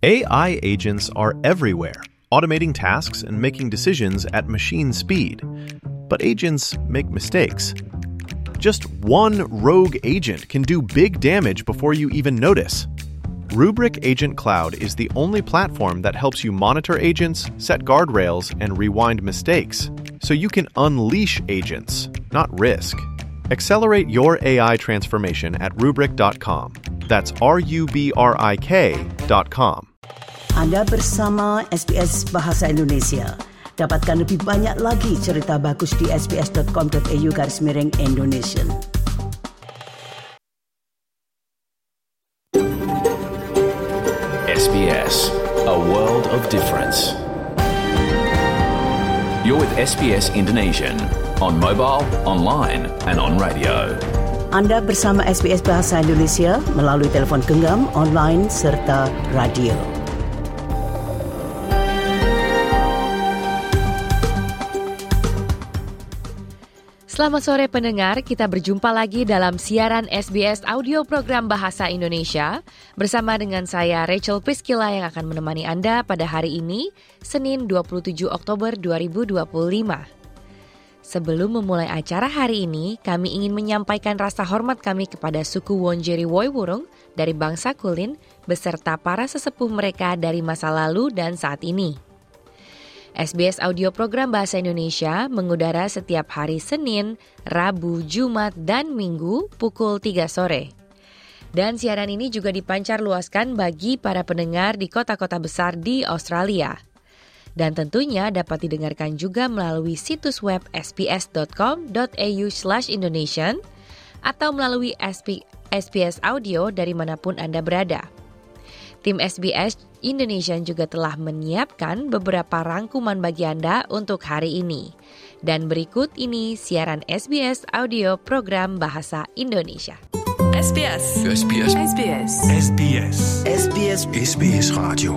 AI agents are everywhere, automating tasks and making decisions at machine speed. But agents make mistakes. Just one rogue agent can do big damage before you even notice. Rubrik Agent Cloud is the only platform that helps you monitor agents, set guardrails, and rewind mistakes, so you can unleash agents, not risk. Accelerate your AI transformation at Rubrik.com. That's RUBRIK.com. Anda bersama SBS Bahasa Indonesia. Dapatkan lebih banyak lagi cerita bagus di sbs.com.au/Indonesian. SBS, a world of difference. You're with SBS Indonesian on mobile, online and on radio. Anda bersama SBS Bahasa Indonesia melalui telefon genggam, online serta radio. Selamat sore pendengar, kita berjumpa lagi dalam siaran SBS Audio Program Bahasa Indonesia bersama dengan saya Rachel Priscilla yang akan menemani Anda pada hari ini, Senin 27 Oktober 2025. Sebelum memulai acara hari ini, kami ingin menyampaikan rasa hormat kami kepada suku Wonjeri Woiwurrung dari bangsa Kulin beserta para sesepuh mereka dari masa lalu dan saat ini. SBS Audio Program Bahasa Indonesia mengudara setiap hari Senin, Rabu, Jumat, dan Minggu pukul 3 sore. Dan siaran ini juga dipancar luaskan bagi para pendengar di kota-kota besar di Australia. Dan tentunya dapat didengarkan juga melalui situs web sbs.com.au/Indonesian atau melalui SBS Audio dari manapun Anda berada. Tim SBS Indonesia juga telah menyiapkan beberapa rangkuman bagi Anda untuk hari ini. Dan berikut ini siaran SBS Audio Program Bahasa Indonesia. SBS. SBS. SBS. SBS. SBS. SBS Radio.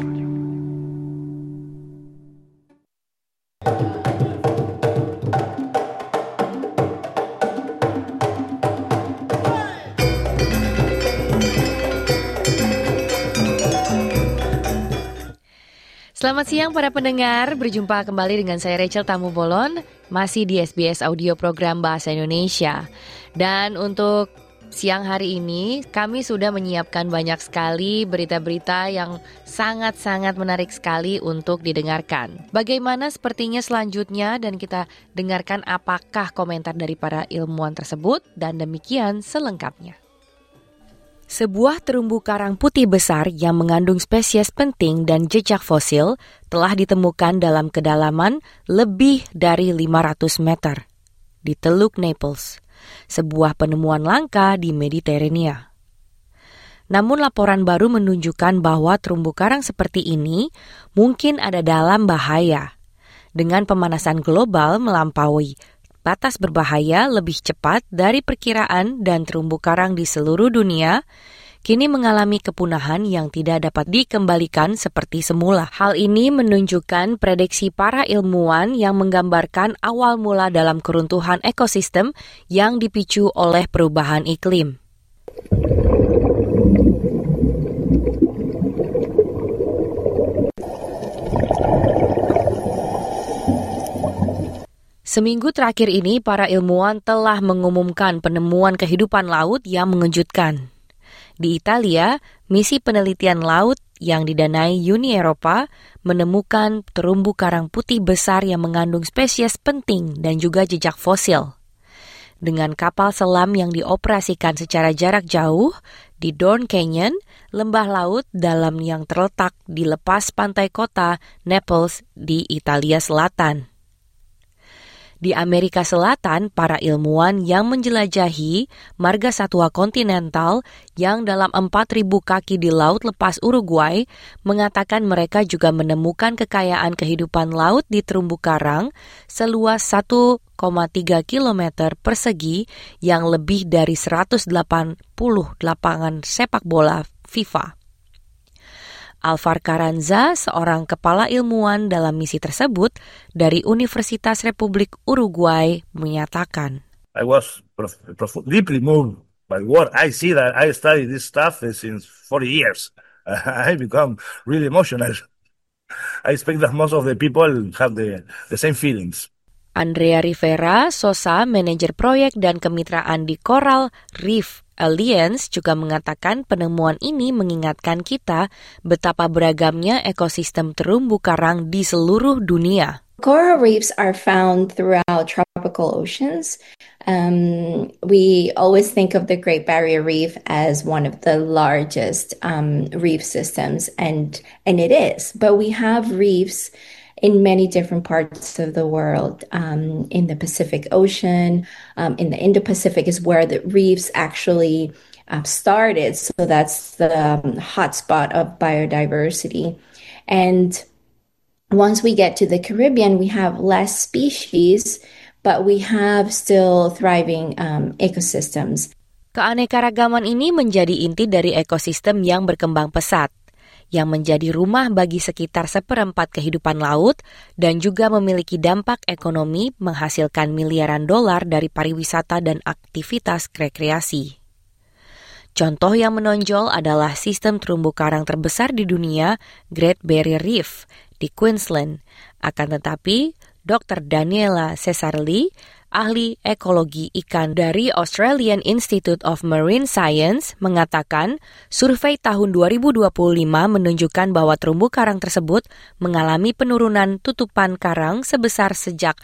Selamat siang para pendengar, berjumpa kembali dengan saya Rachel Tamu Bolon, masih di SBS Audio Program Bahasa Indonesia. Dan untuk siang hari ini, kami sudah menyiapkan banyak sekali berita-berita yang sangat-sangat menarik sekali untuk didengarkan. Bagaimana sepertinya selanjutnya dan kita dengarkan apakah komentar dari para ilmuwan tersebut dan demikian selengkapnya. Sebuah terumbu karang putih besar yang mengandung spesies penting dan jejak fosil telah ditemukan dalam kedalaman lebih dari 500 meter di Teluk Naples, sebuah penemuan langka di Mediterania. Namun laporan baru menunjukkan bahwa terumbu karang seperti ini mungkin ada dalam bahaya. Dengan pemanasan global melampaui batas berbahaya lebih cepat dari perkiraan dan terumbu karang di seluruh dunia kini mengalami kepunahan yang tidak dapat dikembalikan seperti semula. Hal ini menunjukkan prediksi para ilmuwan yang menggambarkan awal mula dalam keruntuhan ekosistem yang dipicu oleh perubahan iklim. Seminggu terakhir ini, para ilmuwan telah mengumumkan penemuan kehidupan laut yang mengejutkan. Di Italia, misi penelitian laut yang didanai Uni Eropa menemukan terumbu karang putih besar yang mengandung spesies penting dan juga jejak fosil. Dengan kapal selam yang dioperasikan secara jarak jauh di Dorn Canyon, lembah laut dalam yang terletak di lepas pantai kota Naples di Italia Selatan. Di Amerika Selatan, para ilmuwan yang menjelajahi marga satwa kontinental yang dalam 4.000 kaki di laut lepas Uruguay mengatakan mereka juga menemukan kekayaan kehidupan laut di terumbu karang seluas 1,3 kilometer persegi yang lebih dari 180 lapangan sepak bola FIFA. Alvar Carranza, seorang kepala ilmuwan dalam misi tersebut dari Universitas Republik Uruguay, menyatakan, I was deeply moved by what I see that I studied this stuff since 40 years. I become really emotional. I expect that most of the people have the same feelings. Andrea Rivera Sosa, manajer proyek dan kemitraan di Coral Reef Alliance, juga mengatakan penemuan ini mengingatkan kita betapa beragamnya ekosistem terumbu karang di seluruh dunia. Coral reefs are found throughout tropical oceans. We always think of the Great Barrier Reef as one of the largest reef systems, and it is. But we have reefs in many different parts of the world. In the Pacific Ocean, in the Indo-Pacific is where the reefs actually started. So that's the hotspot of biodiversity. And once we get to the Caribbean, we have less species, but we have still thriving ecosystems. Keanekaragaman ini menjadi inti dari ekosistem yang berkembang pesat, yang menjadi rumah bagi sekitar 1/4 kehidupan laut dan juga memiliki dampak ekonomi menghasilkan miliaran dolar dari pariwisata dan aktivitas rekreasi. Contoh yang menonjol adalah sistem terumbu karang terbesar di dunia, Great Barrier Reef, di Queensland. Akan tetapi, Dr. Daniela Cesarelli, ahli ekologi ikan dari Australian Institute of Marine Science, mengatakan survei tahun 2025 menunjukkan bahwa terumbu karang tersebut mengalami penurunan tutupan karang sebesar sejak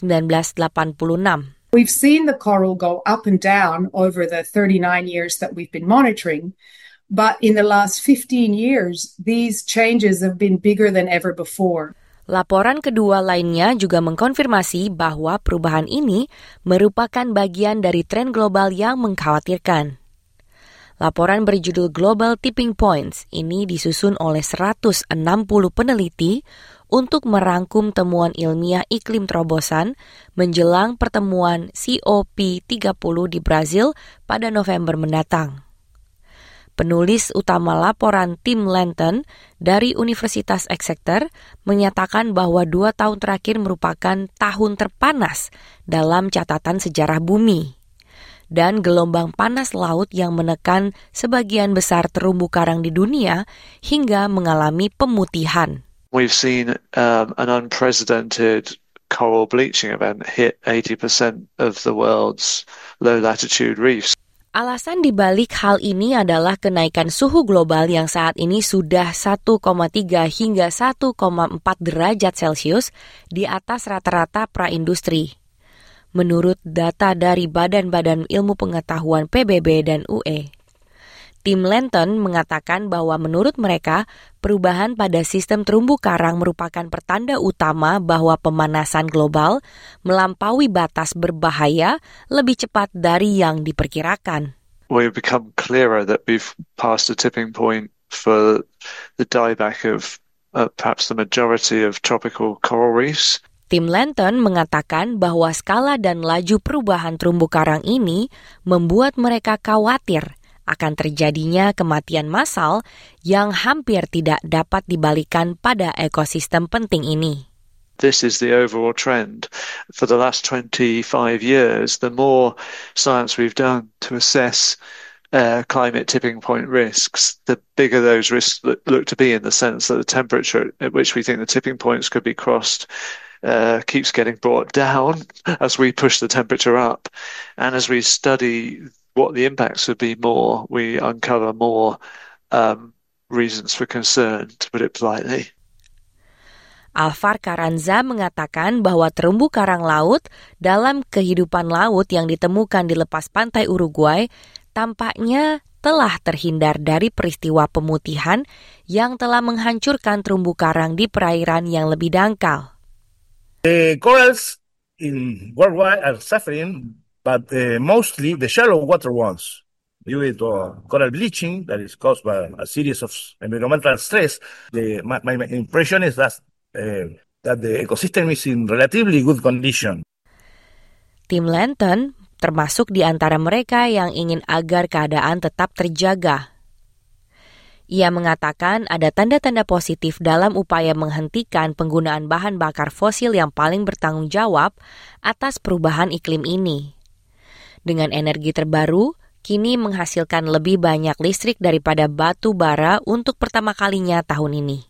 1986. We've seen the coral go up and down over the 39 years that we've been monitoring, but in the last 15 years, these changes have been bigger than ever before. Laporan kedua lainnya juga mengkonfirmasi bahwa perubahan ini merupakan bagian dari tren global yang mengkhawatirkan. Laporan berjudul Global Tipping Points ini disusun oleh 160 peneliti untuk merangkum temuan ilmiah iklim terobosan menjelang pertemuan COP30 di Brazil pada November mendatang. Penulis utama laporan Tim Lenton dari Universitas Exeter menyatakan bahwa 2 tahun terakhir merupakan tahun terpanas dalam catatan sejarah bumi. Dan gelombang panas laut yang menekan sebagian besar terumbu karang di dunia hingga mengalami pemutihan. We've seen an unprecedented coral bleaching event hit 80% of the world's low-latitude reefs. Alasan dibalik hal ini adalah kenaikan suhu global yang saat ini sudah 1,3 hingga 1,4 derajat Celcius di atas rata-rata praindustri. Menurut data dari Badan-Badan Ilmu Pengetahuan PBB dan UE. Tim Lenton mengatakan bahwa menurut mereka, perubahan pada sistem terumbu karang merupakan pertanda utama bahwa pemanasan global melampaui batas berbahaya lebih cepat dari yang diperkirakan. We've become clearer that we've passed a tipping point for the dieback of perhaps the majority of tropical coral reefs. Tim Lenton mengatakan bahwa skala dan laju perubahan terumbu karang ini membuat mereka khawatir akan terjadinya kematian massal yang hampir tidak dapat dibalikan pada ekosistem penting ini. This is the overall trend. For the last 25 years, the more science we've done to assess climate tipping point risks, the bigger those risks look to be, in the sense that the temperature at which we think the tipping points could be crossed keeps getting brought down as we push the temperature up. And as we study what the impacts would be more, we uncover more reasons for concern, to put it politely. Alvar Carranza mengatakan bahwa terumbu karang laut dalam kehidupan laut yang ditemukan di lepas pantai Uruguay tampaknya telah terhindar dari peristiwa pemutihan yang telah menghancurkan terumbu karang di perairan yang lebih dangkal. The corals in worldwide are suffering, but mostly the shallow water ones, due to coral bleaching that is caused by a series of environmental stress. My impression is that the ecosystem is in relatively good condition. Tim Lenton termasuk di antara mereka yang ingin agar keadaan tetap terjaga. Ia mengatakan ada tanda-tanda positif dalam upaya menghentikan penggunaan bahan bakar fosil yang paling bertanggung jawab atas perubahan iklim ini. Dengan energi terbaru, kini menghasilkan lebih banyak listrik daripada batu bara untuk pertama kalinya tahun ini.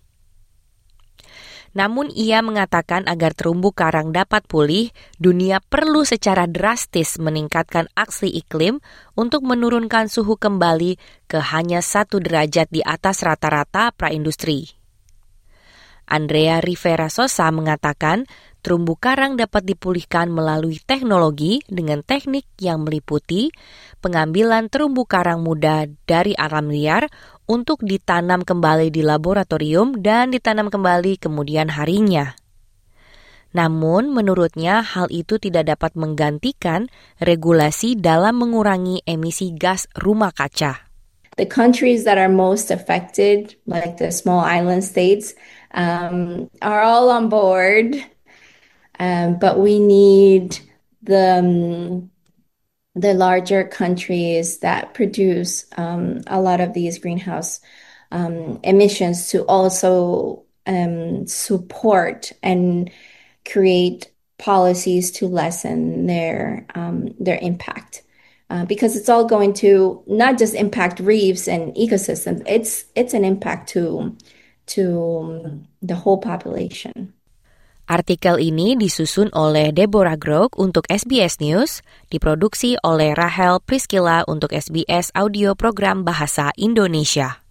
Namun ia mengatakan agar terumbu karang dapat pulih, dunia perlu secara drastis meningkatkan aksi iklim untuk menurunkan suhu kembali ke hanya 1 derajat di atas rata-rata praindustri. Andrea Rivera Sosa mengatakan terumbu karang dapat dipulihkan melalui teknologi dengan teknik yang meliputi pengambilan terumbu karang muda dari alam liar untuk ditanam kembali di laboratorium dan ditanam kembali kemudian harinya. Namun, menurutnya hal itu tidak dapat menggantikan regulasi dalam mengurangi emisi gas rumah kaca. The countries that are most affected, like the small island states, are all on board, but we need the larger countries that produce a lot of these greenhouse emissions to also support and create policies to lessen their impact. Because it's all going to not just impact reefs and ecosystems, it's an impact to the whole population. Artikel ini disusun oleh Deborah Grok untuk SBS News, diproduksi oleh Rahel Priscilla untuk SBS Audio Program Bahasa Indonesia.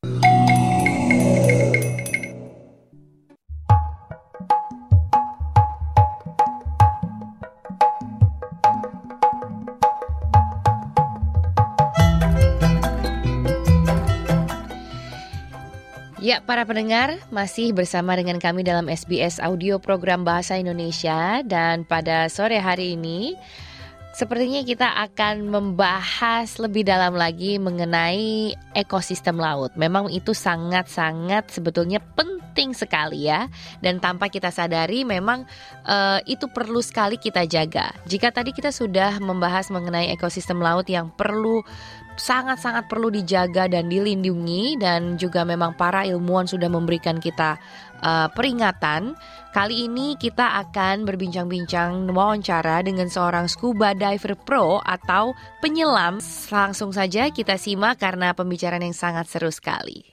Ya, para pendengar, masih bersama dengan kami dalam SBS Audio Program Bahasa Indonesia, dan pada sore hari ini sepertinya kita akan membahas lebih dalam lagi mengenai ekosistem laut. Memang itu sangat-sangat sebetulnya penting sekali ya, dan tanpa kita sadari memang itu perlu sekali kita jaga. Jika tadi kita sudah membahas mengenai ekosistem laut yang sangat-sangat perlu dijaga dan dilindungi, dan juga memang para ilmuwan sudah memberikan kita peringatan. Kali ini kita akan berbincang-bincang wawancara dengan seorang scuba diver pro atau penyelam. Langsung saja kita simak karena pembicaraan yang sangat seru sekali.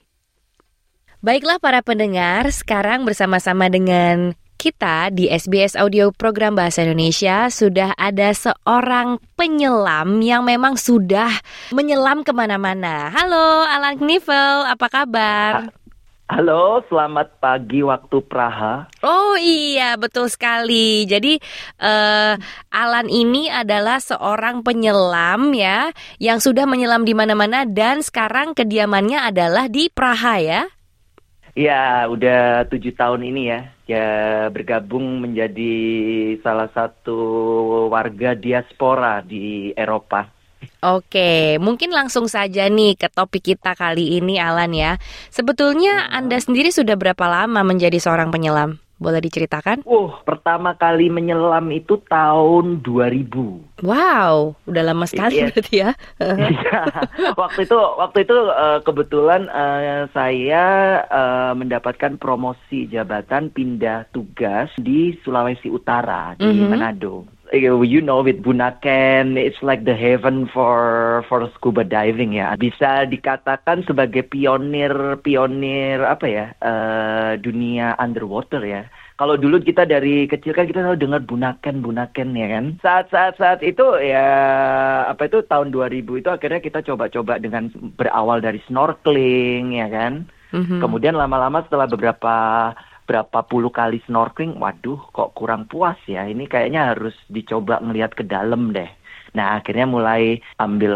Baiklah para pendengar, sekarang bersama-sama dengan kita di SBS Audio Program Bahasa Indonesia sudah ada seorang penyelam yang memang sudah menyelam kemana-mana. Halo Alan Knivel, apa kabar? Halo, selamat pagi waktu Praha. Oh iya, betul sekali. Jadi Alan ini adalah seorang penyelam ya, yang sudah menyelam di mana-mana dan sekarang kediamannya adalah di Praha ya? Ya, udah 7 tahun ini ya bergabung menjadi salah satu warga diaspora di Eropa. Oke, mungkin langsung saja nih ke topik kita kali ini Alan ya. Sebetulnya Anda sendiri sudah berapa lama menjadi seorang penyelam? Boleh diceritakan? Pertama kali menyelam itu tahun 2000. Wow, udah lama sekali berarti ya. Iya, waktu itu kebetulan saya mendapatkan promosi jabatan pindah tugas di Sulawesi Utara di Manado. You know, with Bunaken, it's like the heaven for scuba diving ya. Bisa dikatakan sebagai pionir apa ya, dunia underwater ya. Kalau dulu kita dari kecil kan kita selalu dengar Bunaken ya kan. Saat itu ya tahun 2000 itu akhirnya kita coba-coba dengan berawal dari snorkeling ya kan. Kemudian lama-lama setelah berapa puluh kali snorkeling, waduh kok kurang puas ya, ini kayaknya harus dicoba ngelihat ke dalam deh. Nah akhirnya mulai ambil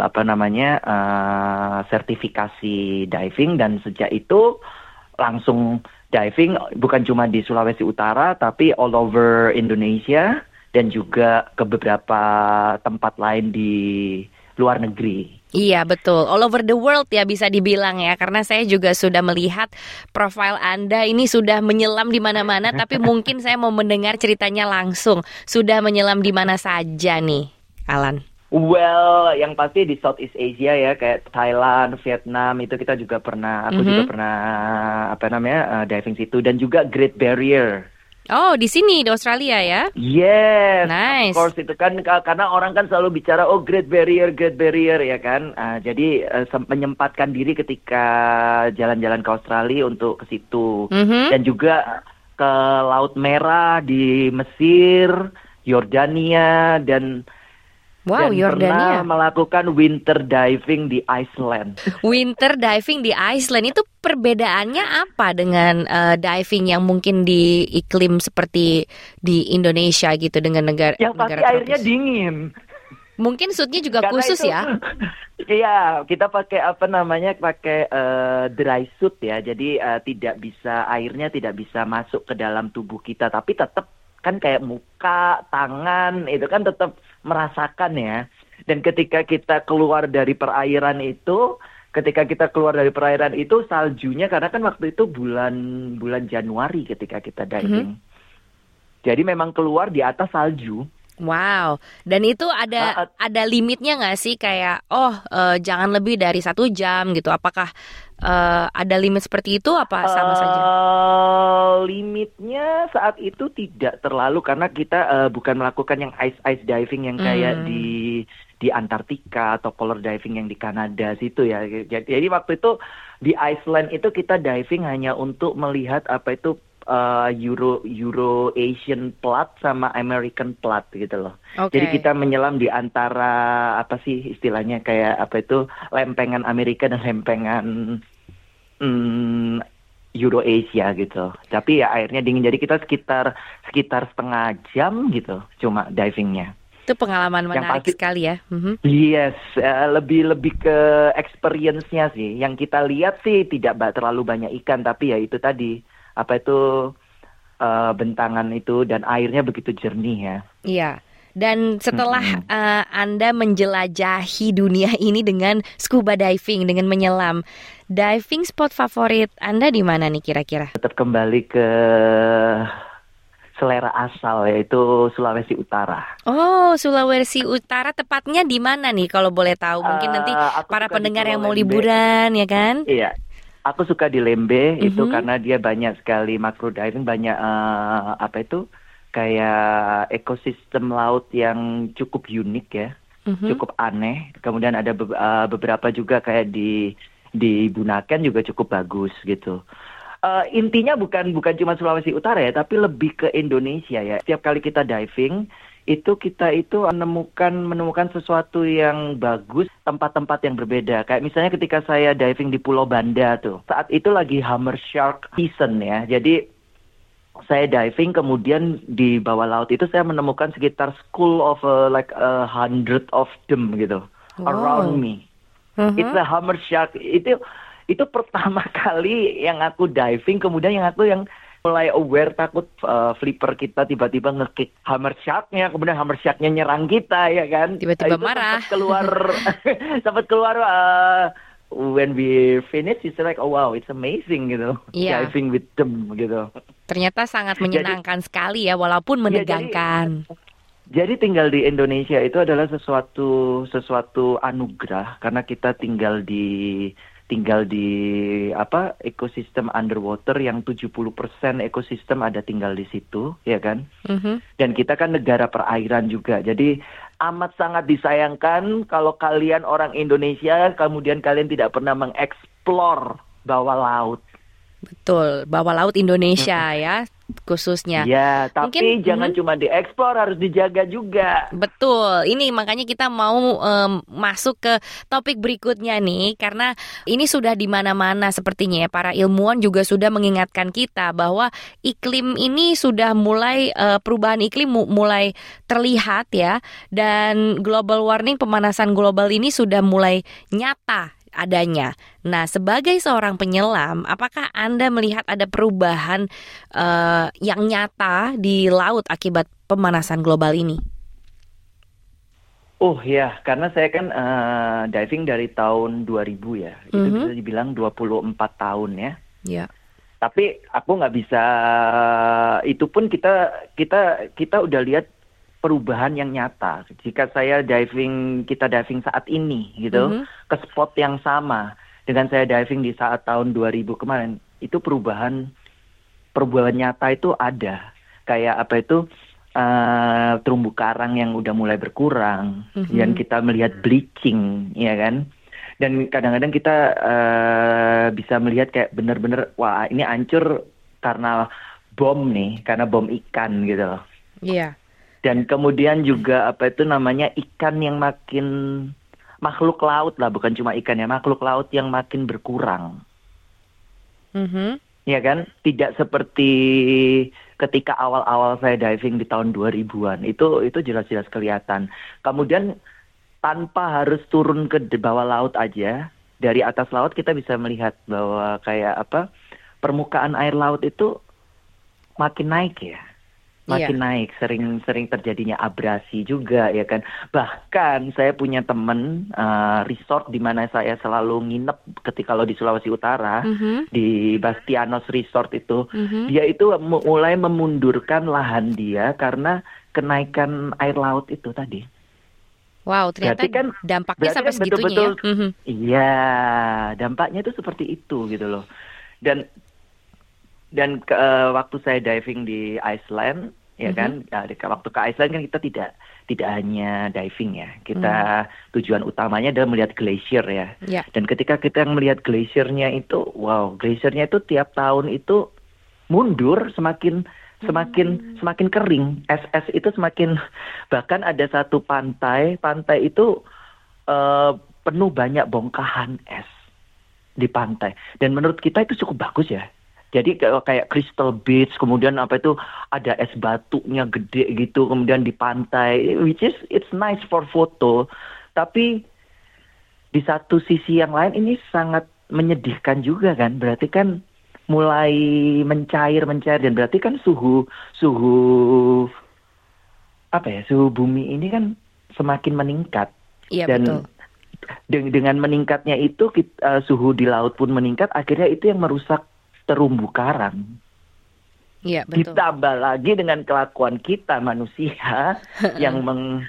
sertifikasi diving, dan sejak itu langsung diving bukan cuma di Sulawesi Utara tapi all over Indonesia dan juga ke beberapa tempat lain di luar negeri. Iya betul, all over the world ya bisa dibilang ya, karena saya juga sudah melihat profil Anda ini sudah menyelam di mana-mana. Tapi mungkin saya mau mendengar ceritanya langsung. Sudah menyelam di mana saja nih, Alan? Well, yang pasti di Southeast Asia ya, kayak Thailand, Vietnam itu kita juga pernah, aku juga pernah diving situ, dan juga Great Barrier Oh, di sini di Australia ya? Yes, Nice. of course itu kan karena orang kan selalu bicara Great Barrier ya kan. Jadi menyempatkan diri ketika jalan-jalan ke Australia untuk ke situ dan juga ke Laut Merah di Mesir, Yordania dan Wow, dan Yordania. pernah melakukan winter diving di Iceland. Winter diving di Iceland itu perbedaannya apa dengan diving yang mungkin di iklim seperti di Indonesia gitu dengan negara Yang pasti negara airnya tropis? dingin. Mungkin suitnya juga Karena khusus itu- ya? Iya, kita pakai pakai dry suit ya. Jadi airnya tidak bisa masuk ke dalam tubuh kita, tapi tetap kan kayak muka, tangan itu kan tetap merasakan ya. Dan ketika kita keluar dari perairan itu, saljunya karena kan waktu itu bulan Januari ketika kita diving. Jadi memang keluar di atas salju. Wow, dan itu ada limitnya nggak sih kayak jangan lebih dari 1 jam gitu? Apakah ada limit seperti itu apa sama saja? Limitnya saat itu tidak terlalu karena kita bukan melakukan yang ice diving yang kayak di Antartika atau polar diving yang di Kanada situ ya. Jadi waktu itu di Iceland itu kita diving hanya untuk melihat apa itu Euro Asian plat sama American plat gitu loh. Okay. Jadi kita menyelam di antara apa sih istilahnya kayak apa itu lempengan Amerika dan lempengan Euro Asia gitu. Tapi ya airnya dingin jadi kita sekitar setengah jam gitu cuma divingnya. Itu pengalaman Yang menarik pasti- sekali ya. Yes, lebih ke experience-nya sih. Yang kita lihat sih tidak terlalu banyak ikan, tapi ya itu tadi apa itu bentangan itu dan airnya begitu jernih ya. Iya. Dan setelah Anda menjelajahi dunia ini dengan scuba diving, dengan menyelam, diving spot favorit Anda di mana nih kira-kira? Tetap kembali ke selera asal yaitu Sulawesi Utara. Oh, Sulawesi Utara tepatnya di mana nih kalau boleh tahu? Mungkin nanti Aku para suka di pendengar yang Pulau mau Lembe. liburan ya kan? Iya, aku suka di Lembe itu karena dia banyak sekali macro diving, banyak apa itu kayak ekosistem laut yang cukup unik ya, cukup aneh. Kemudian ada beberapa juga kayak di Bunaken juga cukup bagus gitu. Intinya bukan cuma Sulawesi Utara ya, tapi lebih ke Indonesia ya. Setiap kali kita diving kita itu menemukan sesuatu yang bagus, tempat-tempat yang berbeda. Kayak misalnya ketika saya diving di Pulau Banda tuh, saat itu lagi hammer shark season ya. Jadi saya diving kemudian di bawah laut itu saya menemukan sekitar school of 100 of them gitu around me. It's a hammer shark. Itu pertama kali yang aku diving, kemudian yang mulai aware takut flipper kita tiba-tiba nge-kick hammer shark-nya, kemudian hammer shark-nya nyerang kita ya kan. Tiba-tiba Itu marah. Sempat keluar when we finish it's like oh wow it's amazing gitu. Iya. Diving with them gitu. Ternyata sangat menyenangkan sekali ya, walaupun menegangkan. Jadi tinggal di Indonesia itu adalah sesuatu anugerah karena kita tinggal di ekosistem underwater yang 70% ekosistem ada tinggal di situ, ya kan? Dan kita kan negara perairan juga. Jadi amat sangat disayangkan kalau kalian orang Indonesia kemudian kalian tidak pernah mengeksplor bawah laut. Betul, bawah laut Indonesia ya khususnya. Ya, tapi Mungkin, jangan cuma dieksplor, harus dijaga juga. Betul, ini makanya kita mau masuk ke topik berikutnya nih, karena ini sudah di mana-mana sepertinya ya. Para ilmuwan juga sudah mengingatkan kita bahwa iklim ini sudah mulai, perubahan iklim mulai terlihat ya, dan global warming, pemanasan global ini sudah mulai nyata adanya. Nah, sebagai seorang penyelam, apakah Anda melihat ada perubahan yang nyata di laut akibat pemanasan global ini? Oh ya, karena saya kan diving dari tahun 2000 ya. Itu bisa dibilang 24 tahun ya. Ya. Tapi aku nggak bisa, itu pun kita udah lihat perubahan yang nyata. Jika kita diving saat ini gitu, ke spot yang sama dengan saya diving di saat tahun 2000 kemarin, itu perubahan nyata itu ada. kayak apa itu terumbu karang yang udah mulai berkurang, dan kita melihat bleaching, ya kan? Dan kadang-kadang kita bisa melihat kayak bener-bener, wah ini hancur karena bom nih, karena bom ikan gitu loh. Iya. Dan kemudian juga apa itu namanya ikan yang makin, makhluk laut lah, bukan cuma ikan ya, makhluk laut yang makin berkurang. Ya kan? Tidak seperti ketika awal-awal saya diving di tahun 2000-an. Itu jelas-jelas kelihatan. Kemudian tanpa harus turun ke bawah laut aja, dari atas laut kita bisa melihat bahwa kayak apa, permukaan air laut itu makin naik ya. Makin naik, sering terjadinya abrasi juga ya kan. Bahkan saya punya teman resort di mana saya selalu nginep ketika kalau di Sulawesi Utara, di Bastianos Resort itu, dia itu mulai memundurkan lahan dia karena kenaikan air laut itu tadi. Wow, ternyata kan dampaknya sampai segitunya betul-betul, ya. Iya, dampaknya itu seperti itu gitu loh. Dan waktu saya diving di Iceland, ya kan, waktu ke Iceland kan kita tidak hanya diving ya, kita tujuan utamanya adalah melihat glacier ya. Dan ketika kita melihat glaciernya itu, wow, glaciernya itu tiap tahun itu mundur, semakin kering, es itu semakin, bahkan ada satu pantai itu penuh banyak bongkahan es di pantai, dan menurut kita itu cukup bagus ya. Jadi kayak Crystal Beach, kemudian apa itu ada es batunya gede gitu, kemudian di pantai, which is it's nice for foto. Tapi di satu sisi yang lain ini sangat menyedihkan juga kan, berarti kan mulai mencair, dan berarti kan suhu bumi ini kan semakin meningkat. Iya, dan betul. Dengan meningkatnya itu suhu di laut pun meningkat, akhirnya itu yang merusak terumbu karang. Iya, betul. Ditambah lagi dengan kelakuan kita manusia yang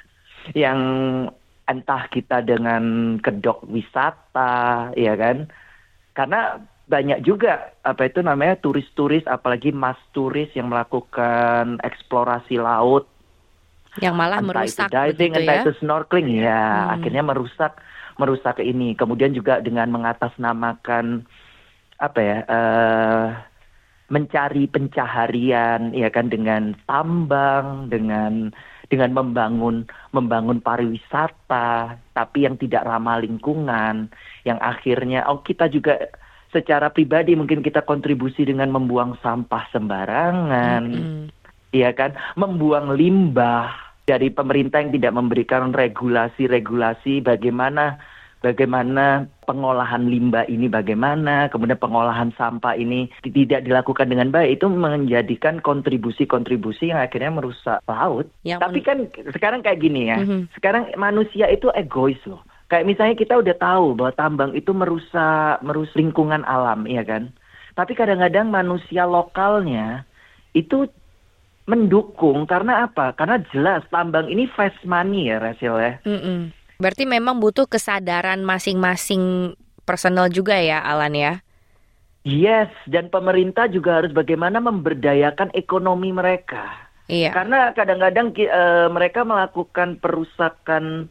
entah kita dengan kedok wisata, ya kan? Karena banyak juga apa itu namanya turis-turis, apalagi mass turis yang melakukan eksplorasi laut, yang malah entah merusak itu diving, begitu entah ya. itu snorkeling ya, akhirnya merusak ini. Kemudian juga dengan mengatasnamakan apa ya, mencari pencaharian, ya kan, dengan tambang, dengan membangun pariwisata, tapi yang tidak ramah lingkungan, yang akhirnya kita juga secara pribadi mungkin kita kontribusi dengan membuang sampah sembarangan, ya kan, membuang limbah, dari pemerintah yang tidak memberikan regulasi bagaimana pengolahan limbah ini, bagaimana kemudian pengolahan sampah ini tidak dilakukan dengan baik, itu menjadikan kontribusi yang akhirnya merusak laut. Tapi kan sekarang kayak gini ya, sekarang manusia itu egois loh. Kayak misalnya kita udah tahu bahwa tambang itu merusak lingkungan alam, ya kan? Tapi kadang-kadang manusia lokalnya itu mendukung, karena apa? Karena jelas tambang ini fast money ya, Rachel ya. Berarti memang butuh kesadaran masing-masing personal juga ya, Alan ya? Yes, dan pemerintah juga harus bagaimana memberdayakan ekonomi mereka. Iya. Karena kadang-kadang mereka melakukan perusakan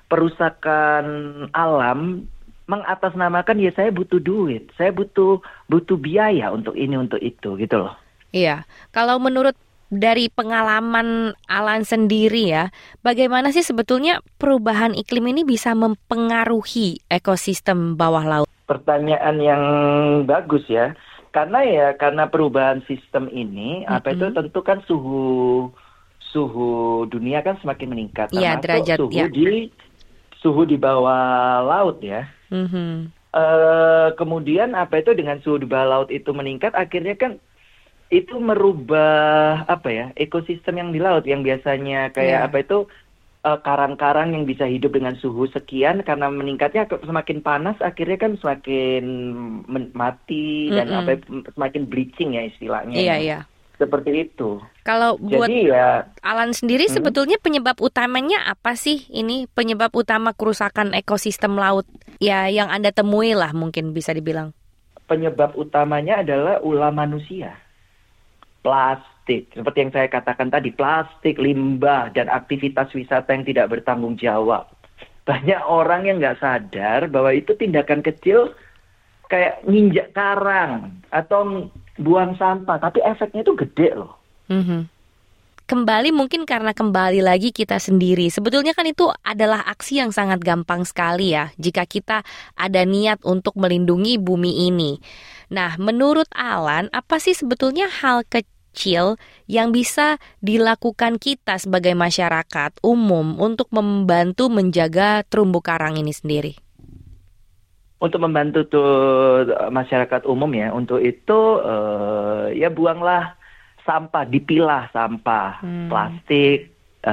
alam, mengatasnamakan ya saya butuh duit, saya butuh biaya untuk ini untuk itu gitu loh. Iya. Kalau menurut dari pengalaman Alan sendiri ya, bagaimana sih sebetulnya perubahan iklim ini bisa mempengaruhi ekosistem bawah laut? Pertanyaan yang bagus ya. Karena perubahan sistem ini, apa itu tentu kan suhu dunia kan semakin meningkat. Iya, derajat suhu di bawah laut ya. Kemudian apa itu dengan suhu di bawah laut itu meningkat, akhirnya kan itu merubah apa ya, ekosistem yang di laut yang biasanya kayak apa itu karang-karang yang bisa hidup dengan suhu sekian, karena meningkatnya semakin panas akhirnya kan semakin mati dan apa semakin bleaching ya istilahnya. Iya. Seperti itu. Kalau buat Alan sendiri sebetulnya penyebab utamanya apa sih? Ini penyebab utama kerusakan ekosistem laut ya yang Anda temui lah, mungkin bisa dibilang. Penyebab utamanya adalah ulah manusia. plastik. Seperti yang saya katakan tadi, plastik, limbah, dan aktivitas wisata yang tidak bertanggung jawab. Banyak orang yang nggak sadar bahwa itu tindakan kecil kayak nginjak karang atau buang sampah, tapi efeknya itu gede loh. Kembali mungkin karena kembali lagi kita sendiri. Sebetulnya kan itu adalah aksi yang sangat gampang sekali ya, jika kita ada niat untuk melindungi bumi ini. Nah, menurut Alan, apa sih sebetulnya hal kecil yang bisa dilakukan kita sebagai masyarakat umum untuk membantu menjaga terumbu karang ini sendiri? Untuk membantu masyarakat umum ya, untuk itu ya buanglah sampah, dipilah sampah, plastik,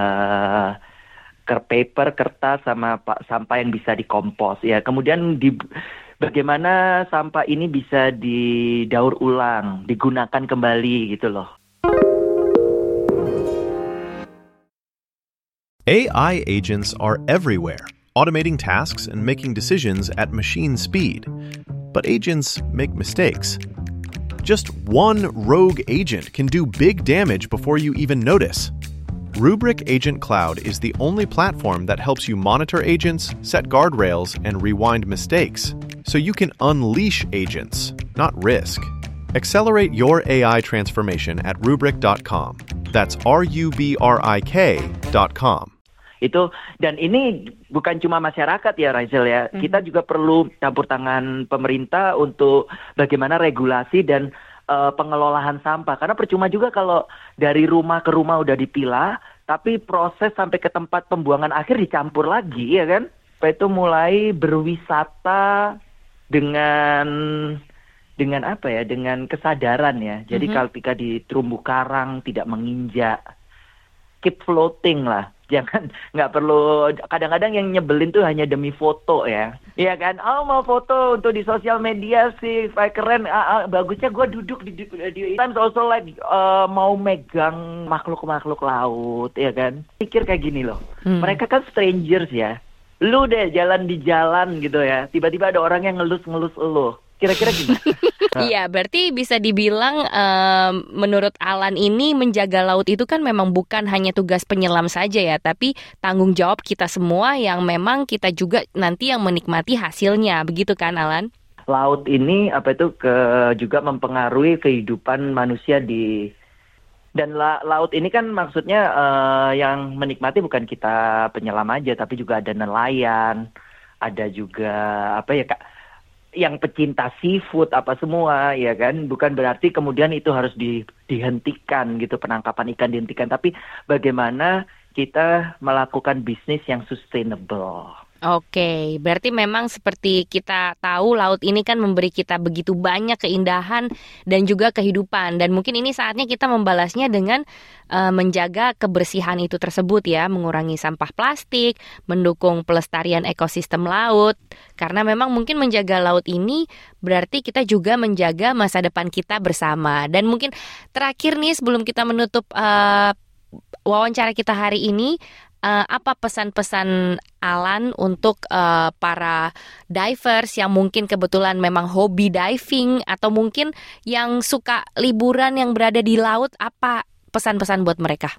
paper, kertas, sama sampah yang bisa dikompos. Ya, kemudian bagaimana sampah ini bisa didaur ulang, digunakan kembali gitu loh. AI agents are everywhere, automating tasks and making decisions at machine speed. But agents make mistakes. Just one rogue agent can do big damage before you even notice. Rubrik Agent Cloud is the only platform that helps you monitor agents, set guardrails, and rewind mistakes, so you can unleash agents, not risk. Accelerate your AI transformation at Rubrik.com. That's RUBRIK.com. Itu, dan ini bukan cuma masyarakat ya, Rachel ya. Kita juga perlu campur tangan pemerintah untuk bagaimana regulasi dan pengelolaan sampah. Karena percuma juga kalau dari rumah ke rumah udah dipilah, tapi proses sampai ke tempat pembuangan akhir dicampur lagi, ya kan? Itu mulai berwisata dengan apa ya? Dengan kesadaran ya. Jadi kalau ketika di terumbu karang tidak menginjak, keep floating lah. Jangan, nggak perlu, kadang-kadang yang nyebelin tuh hanya demi foto ya. Iya kan, mau foto untuk di sosial media sih, keren, bagusnya gue duduk di times also like mau megang makhluk-makhluk laut, ya kan. Pikir kayak gini loh, mereka kan strangers ya. Lu deh jalan di jalan gitu ya, tiba-tiba ada orang yang ngelus-ngelus lu. Kira-kira gimana? Iya, berarti bisa dibilang menurut Alan ini menjaga laut itu kan memang bukan hanya tugas penyelam saja ya, tapi tanggung jawab kita semua yang memang kita juga nanti yang menikmati hasilnya, begitu kan Alan? Laut ini juga mempengaruhi kehidupan manusia dan laut ini kan maksudnya yang menikmati bukan kita penyelam aja, tapi juga ada nelayan, ada juga yang pecinta seafood apa semua, ya kan? Bukan berarti kemudian itu harus dihentikan gitu, penangkapan ikan dihentikan, tapi bagaimana kita melakukan bisnis yang sustainable. Oke, berarti memang seperti kita tahu laut ini kan memberi kita begitu banyak keindahan dan juga kehidupan. Dan mungkin ini saatnya kita membalasnya dengan menjaga kebersihan itu tersebut ya. Mengurangi sampah plastik, mendukung pelestarian ekosistem laut. Karena memang mungkin menjaga laut ini berarti kita juga menjaga masa depan kita bersama. Dan mungkin terakhir nih sebelum kita menutup wawancara kita hari ini, apa pesan-pesan Alan untuk para divers yang mungkin kebetulan memang hobi diving atau mungkin yang suka liburan yang berada di laut, apa pesan-pesan buat mereka?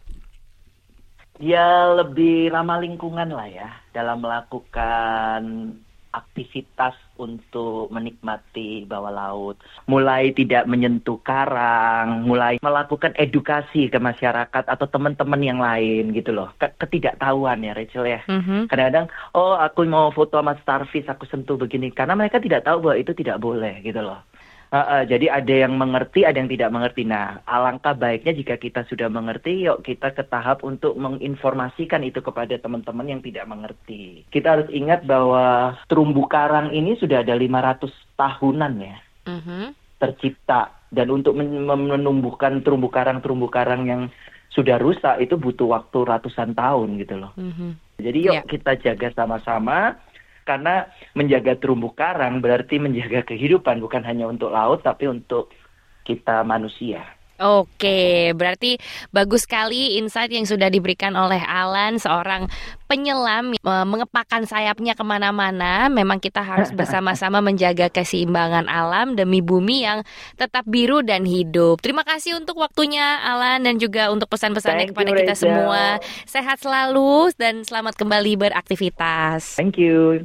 Ya lebih ramah lingkungan lah ya dalam melakukan aktivitas untuk menikmati bawah laut, mulai tidak menyentuh karang, mulai melakukan edukasi ke masyarakat atau teman-teman yang lain gitu loh. Ketidaktahuan ya Rachel ya. Kadang-kadang aku mau foto sama starfish, aku sentuh begini, karena mereka tidak tahu bahwa itu tidak boleh gitu loh. Jadi ada yang mengerti, ada yang tidak mengerti. Nah, alangkah baiknya jika kita sudah mengerti, yuk kita ke tahap untuk menginformasikan itu kepada teman-teman yang tidak mengerti. Kita harus ingat bahwa terumbu karang ini sudah ada 500 tahunan ya tercipta. Dan untuk menumbuhkan terumbu karang yang sudah rusak itu butuh waktu ratusan tahun gitu loh. Jadi yuk kita jaga sama-sama. Karena menjaga terumbu karang berarti menjaga kehidupan, bukan hanya untuk laut, tapi untuk kita manusia. Oke, berarti bagus sekali insight yang sudah diberikan oleh Alan, seorang penyelam mengepakkan sayapnya kemana-mana. Memang kita harus bersama-sama menjaga keseimbangan alam demi bumi yang tetap biru dan hidup. Terima kasih untuk waktunya Alan dan juga untuk pesan-pesannya kepada kita semua. Sehat selalu dan selamat kembali beraktivitas. Thank you.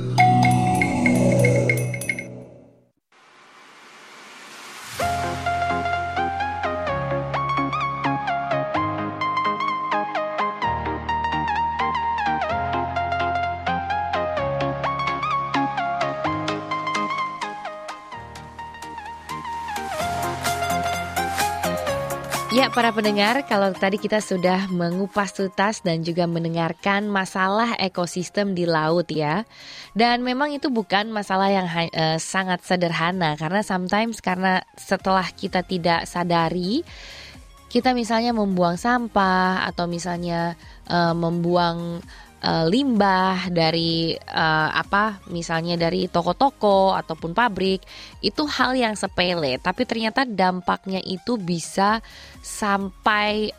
Ya, para pendengar, kalau tadi kita sudah mengupas tuntas dan juga mendengarkan masalah ekosistem di laut ya. Dan memang itu bukan masalah yang sangat sederhana, karena sometimes karena setelah kita tidak sadari, kita misalnya membuang sampah atau misalnya membuang limbah dari misalnya dari toko-toko ataupun pabrik, itu hal yang sepele, tapi ternyata dampaknya itu bisa sampai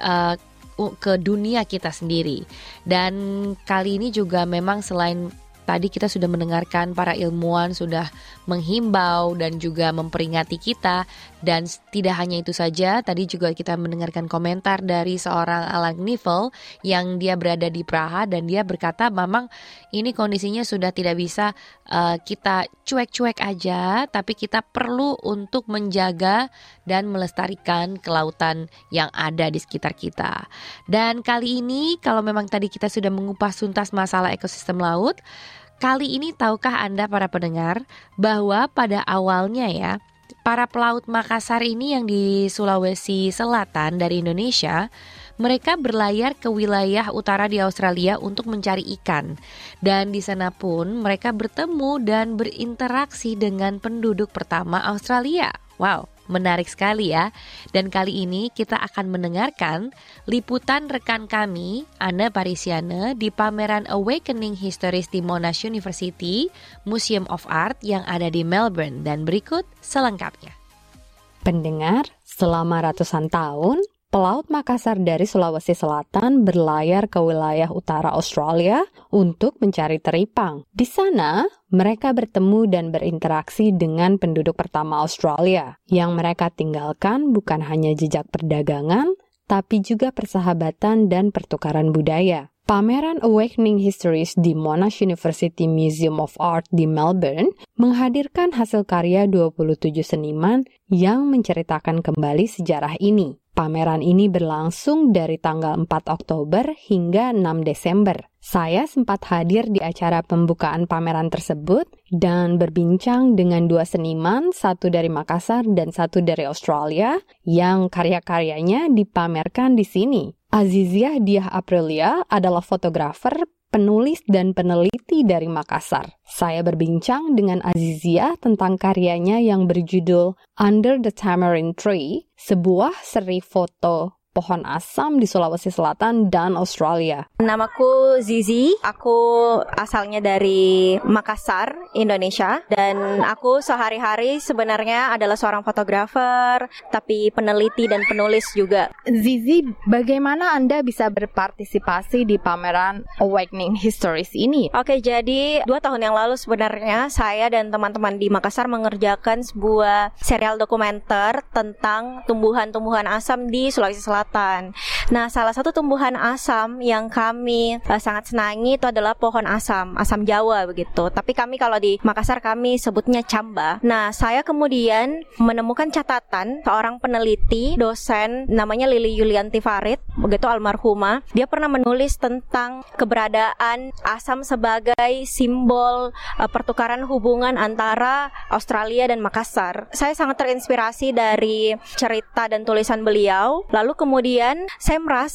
ke dunia kita sendiri. Dan kali ini juga memang selain tadi kita sudah mendengarkan para ilmuwan sudah menghimbau dan juga memperingati kita. Dan tidak hanya itu saja, tadi juga kita mendengarkan komentar dari seorang Alan Knivel yang dia berada di Praha dan dia berkata memang ini kondisinya sudah tidak bisa kita cuek-cuek aja, tapi kita perlu untuk menjaga dan melestarikan kelautan yang ada di sekitar kita. Dan kali ini kalau memang tadi kita sudah mengupas tuntas masalah ekosistem laut, kali ini tahukah Anda para pendengar bahwa pada awalnya ya, para pelaut Makassar ini yang di Sulawesi Selatan dari Indonesia, mereka berlayar ke wilayah utara di Australia untuk mencari ikan. Dan di sana pun mereka bertemu dan berinteraksi dengan penduduk pertama Australia. Wow, menarik sekali ya. Dan kali ini kita akan mendengarkan liputan rekan kami, Anna Parisiana, di pameran Awakening Histories di Monash University, Museum of Art yang ada di Melbourne. Dan berikut selengkapnya. Pendengar, selama ratusan tahun, pelaut Makassar dari Sulawesi Selatan berlayar ke wilayah utara Australia untuk mencari teripang. Di sana, mereka bertemu dan berinteraksi dengan penduduk pertama Australia. Yang mereka tinggalkan bukan hanya jejak perdagangan, tapi juga persahabatan dan pertukaran budaya. Pameran Awakening Histories di Monash University Museum of Art di Melbourne menghadirkan hasil karya 27 seniman yang menceritakan kembali sejarah ini. Pameran ini berlangsung dari tanggal 4 Oktober hingga 6 Desember. Saya sempat hadir di acara pembukaan pameran tersebut dan berbincang dengan dua seniman, satu dari Makassar dan satu dari Australia, yang karya-karyanya dipamerkan di sini. Aziziah Diah Aprilia adalah fotografer, penulis dan peneliti dari Makassar. Saya berbincang dengan Aziziah tentang karyanya yang berjudul Under the Tamarind Tree, sebuah seri foto pohon asam di Sulawesi Selatan dan Australia. Namaku Zizi, aku asalnya dari Makassar, Indonesia, dan aku sehari-hari sebenarnya adalah seorang fotografer, tapi peneliti dan penulis juga. Zizi, bagaimana Anda bisa berpartisipasi di pameran Awakening Histories ini? Oke, jadi 2 tahun yang lalu sebenarnya saya dan teman-teman di Makassar mengerjakan sebuah serial dokumenter tentang tumbuhan-tumbuhan asam di Sulawesi Selatan. Nah, salah satu tumbuhan asam yang kami sangat senangi itu adalah pohon asam Jawa begitu. Tapi kami kalau di Makassar kami sebutnya camba. Nah, saya kemudian menemukan catatan seorang peneliti, dosen namanya Lili Yulianti Farid, begitu almarhumah. Dia pernah menulis tentang keberadaan asam sebagai simbol pertukaran hubungan antara Australia dan Makassar. Saya sangat terinspirasi dari cerita dan tulisan beliau. Lalu kemudian saya merasa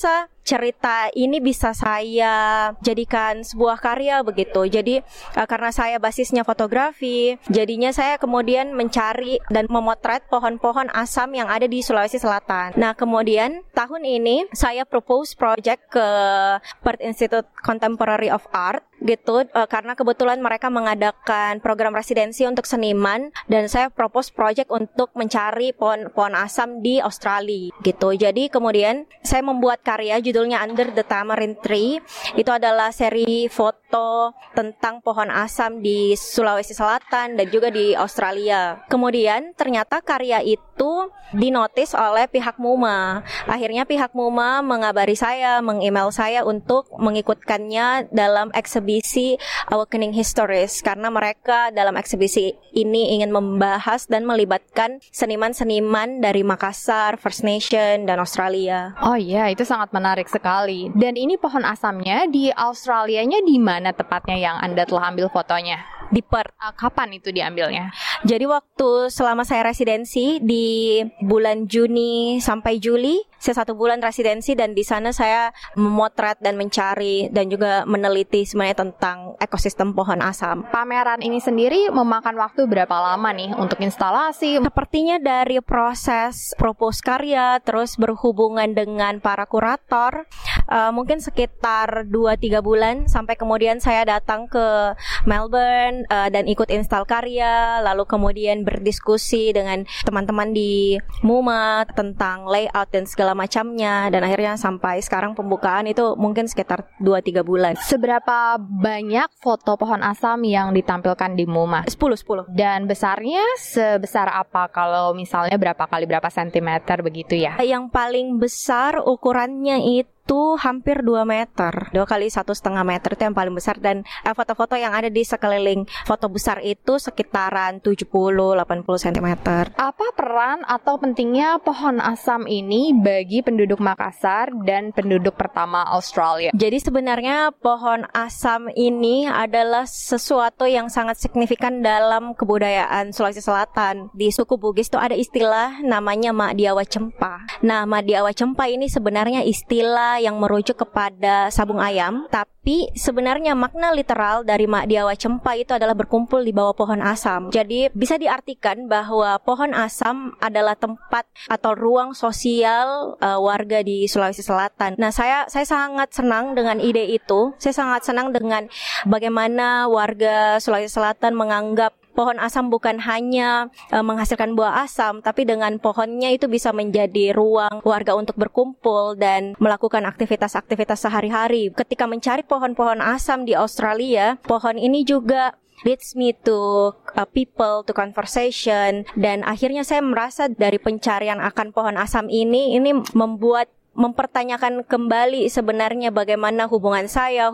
cerita ini bisa saya jadikan sebuah karya begitu. Jadi karena saya basisnya fotografi, jadinya saya kemudian mencari dan memotret pohon-pohon asam yang ada di Sulawesi Selatan. Nah, kemudian tahun ini saya propose project ke Perth Institute Contemporary of Art gitu, karena kebetulan mereka mengadakan program residensi untuk seniman, dan saya propose project untuk mencari pohon asam di Australia gitu. Jadi kemudian saya membuat karya judulnya Under the Tamarind Tree. Itu adalah seri foto tentang pohon asam di Sulawesi Selatan dan juga di Australia. Kemudian ternyata karya itu dinotis oleh pihak MUMA. Akhirnya pihak MUMA mengabari saya, meng-email saya untuk mengikutkannya dalam eksibisi Awakening Histories, karena mereka dalam eksibisi ini ingin membahas dan melibatkan seniman-seniman dari Makassar, First Nation, dan Australia. Oh iya, itu sangat menarik sekali. Dan ini pohon asamnya di Australianya di mana tepatnya yang Anda telah ambil fotonya? Di Perth. Kapan itu diambilnya? Jadi waktu selama saya residensi di bulan Juni sampai Juli, saya 1 bulan residensi, dan di sana saya memotret dan mencari dan juga meneliti sebenarnya tentang ekosistem pohon asam. Pameran ini sendiri memakan waktu berapa lama nih untuk instalasi? Sepertinya dari proses propose karya terus berhubungan dengan para kurator, mungkin sekitar 2-3 bulan, sampai kemudian saya datang ke Melbourne dan ikut install karya, lalu kemudian berdiskusi dengan teman-teman di MUMA tentang layout dan segala macamnya, dan akhirnya sampai sekarang pembukaan itu mungkin sekitar 2-3 bulan. Seberapa banyak foto pohon asam yang ditampilkan di MUMA? 10. Dan besarnya sebesar apa, kalau misalnya berapa kali berapa sentimeter begitu ya? Yang paling besar ukurannya itu hampir 2 meter, 2 kali 1,5 meter, itu yang paling besar. Dan foto-foto yang ada di sekeliling foto besar itu sekitaran 70-80 cm. Apa peran atau pentingnya pohon asam ini bagi penduduk Makassar dan penduduk pertama Australia? Jadi sebenarnya pohon asam ini adalah sesuatu yang sangat signifikan dalam kebudayaan Sulawesi Selatan. Di suku Bugis itu ada istilah namanya Mak Diawa Cempa. Nah, Mak Diawa Cempa ini sebenarnya istilah yang merujuk kepada sabung ayam, tapi sebenarnya makna literal dari Mak Diawa Cempa itu adalah berkumpul di bawah pohon asam. Jadi bisa diartikan bahwa pohon asam adalah tempat atau ruang sosial warga di Sulawesi Selatan. Nah, saya sangat senang dengan ide itu. Saya sangat senang dengan bagaimana warga Sulawesi Selatan menganggap pohon asam bukan hanya menghasilkan buah asam, tapi dengan pohonnya itu bisa menjadi ruang warga untuk berkumpul dan melakukan aktivitas-aktivitas sehari-hari. Ketika mencari pohon-pohon asam di Australia, pohon ini juga leads me to people, to conversation, dan akhirnya saya merasa dari pencarian akan pohon asam ini mempertanyakan kembali sebenarnya bagaimana hubungan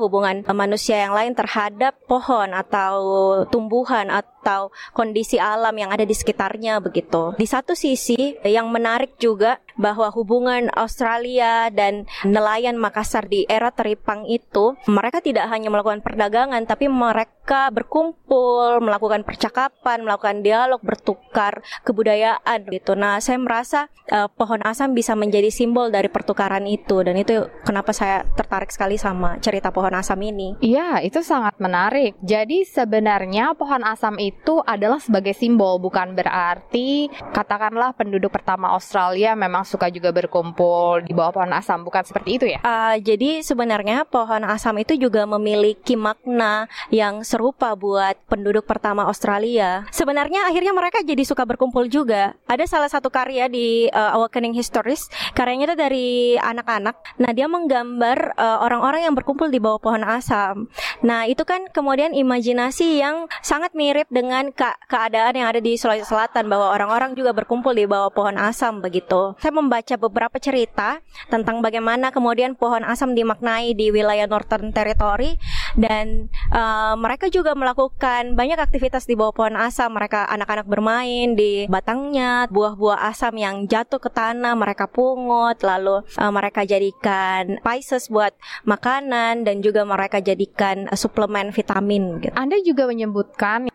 manusia yang lain terhadap pohon atau tumbuhan atau kondisi alam yang ada di sekitarnya begitu. Di satu sisi yang menarik juga bahwa hubungan Australia dan nelayan Makassar di era teripang itu, mereka tidak hanya melakukan perdagangan, tapi mereka berkumpul, melakukan percakapan, melakukan dialog, bertukar kebudayaan gitu. Nah, saya merasa pohon asam bisa menjadi simbol dari pertukaran itu, dan itu kenapa saya tertarik sekali sama cerita pohon asam ini. Iya, itu sangat menarik. Jadi sebenarnya pohon asam itu adalah sebagai simbol, bukan berarti katakanlah penduduk pertama Australia memang suka juga berkumpul di bawah pohon asam, bukan seperti itu ya? Jadi sebenarnya pohon asam itu juga memiliki makna yang serupa buat penduduk pertama Australia. Sebenarnya akhirnya mereka jadi suka berkumpul juga. Ada salah satu karya di Awakening Histories, karyanya itu dari anak-anak. Nah, dia menggambar orang-orang yang berkumpul di bawah pohon asam. Nah, itu kan kemudian imajinasi yang sangat mirip dengan keadaan yang ada di Sulawesi Selatan, bahwa orang-orang juga berkumpul di bawah pohon asam begitu. Saya membaca beberapa cerita tentang bagaimana kemudian pohon asam dimaknai di wilayah Northern Territory, dan mereka juga melakukan banyak aktivitas di bawah pohon asam. Mereka anak-anak bermain di batangnya, buah-buah asam yang jatuh ke tanah mereka pungut, lalu mereka jadikan spices buat makanan, dan juga mereka jadikan suplemen vitamin gitu. Anda juga menyebutkan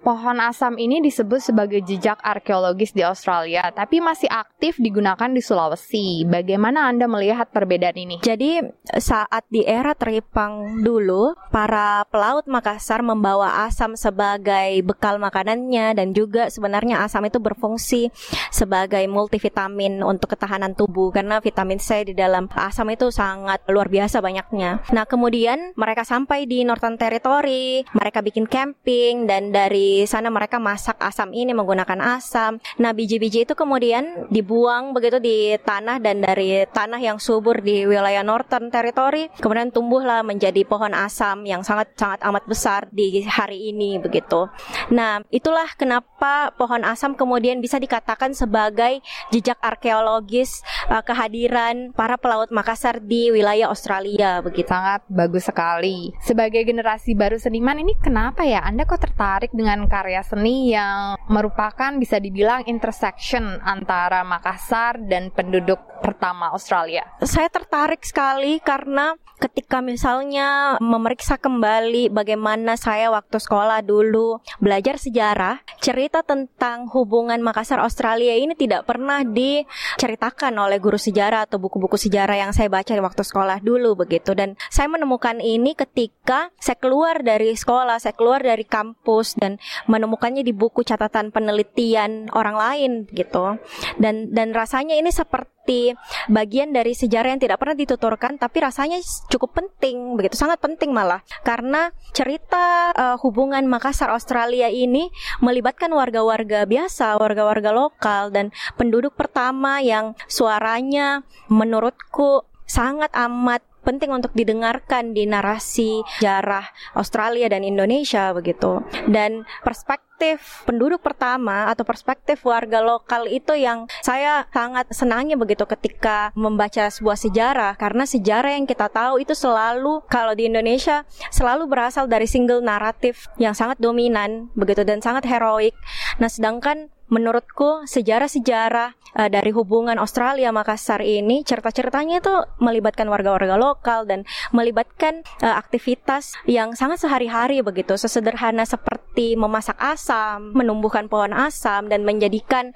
Pohon asam ini disebut sebagai jejak arkeologis di Australia, tapi masih aktif digunakan di Sulawesi. Bagaimana Anda melihat perbedaan ini? Jadi saat di era teripang dulu, para pelaut Makassar membawa asam sebagai bekal makanannya, dan juga sebenarnya asam itu berfungsi sebagai multivitamin untuk ketahanan tubuh, karena vitamin C di dalam asam itu sangat luar biasa banyaknya. Nah, kemudian mereka sampai di Northern Territory, mereka bikin camping, dan dari sana mereka masak asam ini menggunakan asam. Nah, biji-biji itu kemudian dibuang begitu di tanah, dan dari tanah yang subur di wilayah Northern Territory kemudian tumbuhlah menjadi pohon asam yang sangat amat besar di hari ini begitu. Nah, itulah kenapa pohon asam kemudian bisa dikatakan sebagai jejak arkeologis kehadiran para pelaut Makassar di wilayah Australia begitu. Sangat bagus sekali. Sebagai generasi baru seniman ini, kenapa ya Anda kok tertarik dengan karya seni yang merupakan bisa dibilang intersection antara Makassar dan penduduk pertama Australia? Saya tertarik sekali karena ketika misalnya memeriksa kembali bagaimana saya waktu sekolah dulu belajar sejarah, cerita tentang hubungan Makassar Australia ini tidak pernah diceritakan oleh guru sejarah atau buku-buku sejarah yang saya baca di waktu sekolah dulu begitu. Dan saya menemukan ini ketika saya keluar dari sekolah, saya keluar dari kampus dan menemukannya di buku catatan penelitian orang lain gitu. Dan rasanya ini seperti bagian dari sejarah yang tidak pernah dituturkan, tapi rasanya cukup penting begitu, sangat penting malah, karena cerita hubungan Makassar Australia ini melibatkan warga-warga biasa, warga-warga lokal, dan penduduk pertama yang suaranya menurutku sangat amat penting untuk didengarkan di narasi sejarah Australia dan Indonesia begitu. Dan perspektif penduduk pertama atau perspektif warga lokal itu yang saya sangat senangi begitu ketika membaca sebuah sejarah, karena sejarah yang kita tahu itu selalu, kalau di Indonesia, selalu berasal dari single naratif yang sangat dominan begitu dan sangat heroik. Nah, sedangkan menurutku sejarah-sejarah dari hubungan Australia Makassar ini, cerita-ceritanya itu melibatkan warga-warga lokal dan melibatkan aktivitas yang sangat sehari-hari begitu, sesederhana seperti memasak asam, menumbuhkan pohon asam, dan menjadikan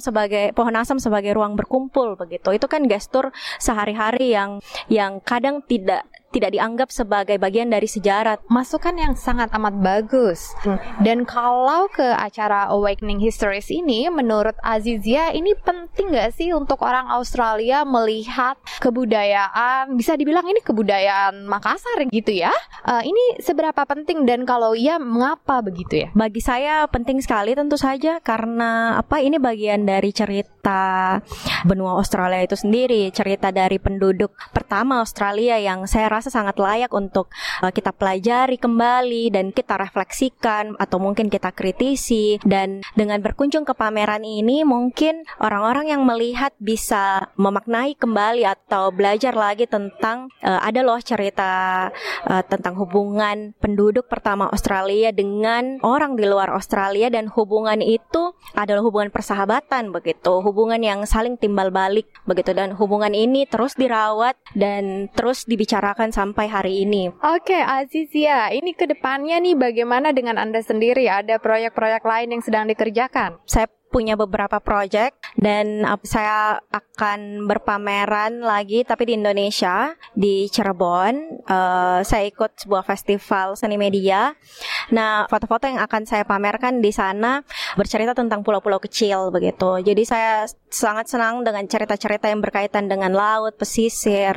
pohon asam sebagai ruang berkumpul begitu. Itu kan gestur sehari-hari yang kadang tidak dianggap sebagai bagian dari sejarah. Masukan yang sangat amat bagus. Dan kalau ke acara Awakening Histories ini, menurut Azizia, ini penting gak sih untuk orang Australia melihat kebudayaan, bisa dibilang ini kebudayaan Makassar gitu ya? Ini seberapa penting, dan kalau iya, mengapa begitu ya? Bagi saya penting sekali tentu saja, karena ini bagian dari cerita benua Australia itu sendiri, cerita dari penduduk pertama Australia yang saya rasa sangat layak untuk kita pelajari kembali dan kita refleksikan atau mungkin kita kritisi. Dan dengan berkunjung ke pameran ini, mungkin orang-orang yang melihat bisa memaknai kembali atau belajar lagi tentang ada loh cerita tentang hubungan penduduk pertama Australia dengan orang di luar Australia, dan hubungan itu adalah hubungan persahabatan begitu, hubungan yang saling timbal balik begitu, dan hubungan ini terus dirawat dan terus dibicarakan sampai hari ini. Oke, Azizia, ini ke depannya nih bagaimana dengan Anda sendiri? Ada proyek-proyek lain yang sedang dikerjakan? Saya punya beberapa proyek dan saya akan berpameran lagi tapi di Indonesia, di Cirebon. Saya ikut sebuah festival seni media. Nah, foto-foto yang akan saya pamerkan di sana bercerita tentang pulau-pulau kecil begitu. Jadi saya sangat senang dengan cerita-cerita yang berkaitan dengan laut, pesisir,